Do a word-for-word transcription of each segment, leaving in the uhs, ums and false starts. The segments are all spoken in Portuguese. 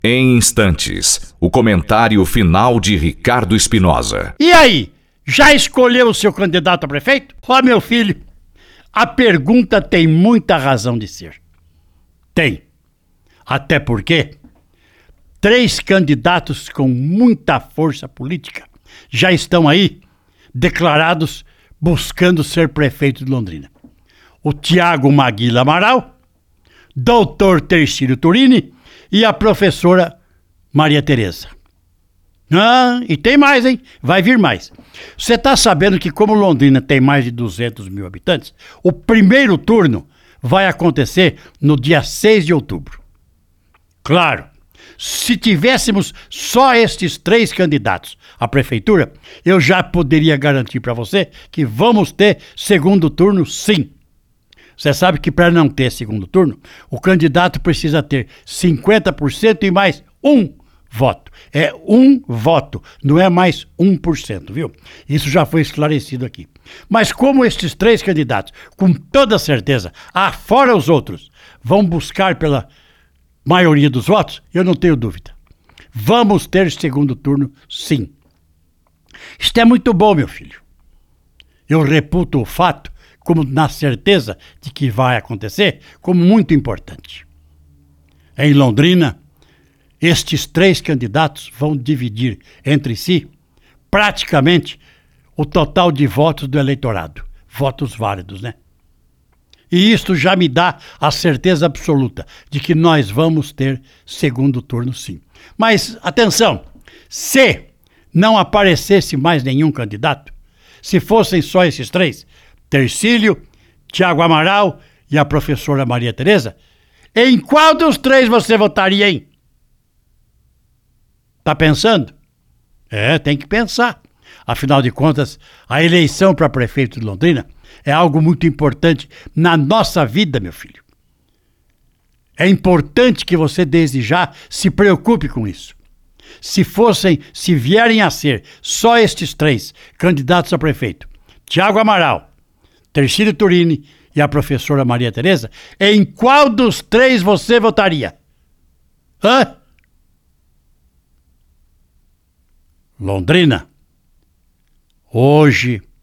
Em instantes, o comentário final de Ricardo Espinosa. E aí, já escolheu o seu candidato a prefeito? Ó, meu filho, a pergunta tem muita razão de ser. Tem. Até porque três candidatos com muita força política já estão aí declarados buscando ser prefeito de Londrina. O Tiago Maguila Amaral, doutor Tercílio Turini e a professora Maria Tereza. Ah, e tem mais, hein? Vai vir mais. Você está sabendo que como Londrina tem mais de duzentos mil habitantes, o primeiro turno vai acontecer no dia seis de outubro. Claro, se tivéssemos só estes três candidatos à prefeitura, eu já poderia garantir para você que vamos ter segundo turno, sim. Você sabe que para não ter segundo turno, o candidato precisa ter cinquenta por cento e mais um voto. É um voto, não é mais um por cento, viu? Isso já foi esclarecido aqui. Mas como estes três candidatos, com toda certeza, afora os outros, vão buscar pela maioria dos votos, eu não tenho dúvida. Vamos ter segundo turno, sim. Isto é muito bom, meu filho. Eu reputo o fato, como na certeza de que vai acontecer, como muito importante. Em Londrina, estes três candidatos vão dividir entre si praticamente o total de votos do eleitorado. Votos válidos, né? E isto já me dá a certeza absoluta de que nós vamos ter segundo turno, sim. Mas, atenção, se não aparecesse mais nenhum candidato, se fossem só esses três, Tercílio, Tiago Amaral e a professora Maria Tereza, em qual dos três você votaria, hein? Tá pensando? É, tem que pensar. Afinal de contas, a eleição para prefeito de Londrina é algo muito importante na nossa vida, meu filho. É importante que você desde já se preocupe com isso. Se fossem, se vierem a ser só estes três candidatos a prefeito, Tiago Amaral, Tercílio Turini e a professora Maria Tereza, em qual dos três você votaria? Hã? Londrina, hoje,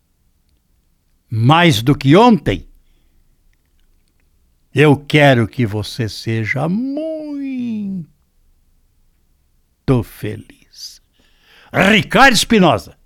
mais do que ontem, eu quero que você seja muito feliz. Ricardo Espinosa.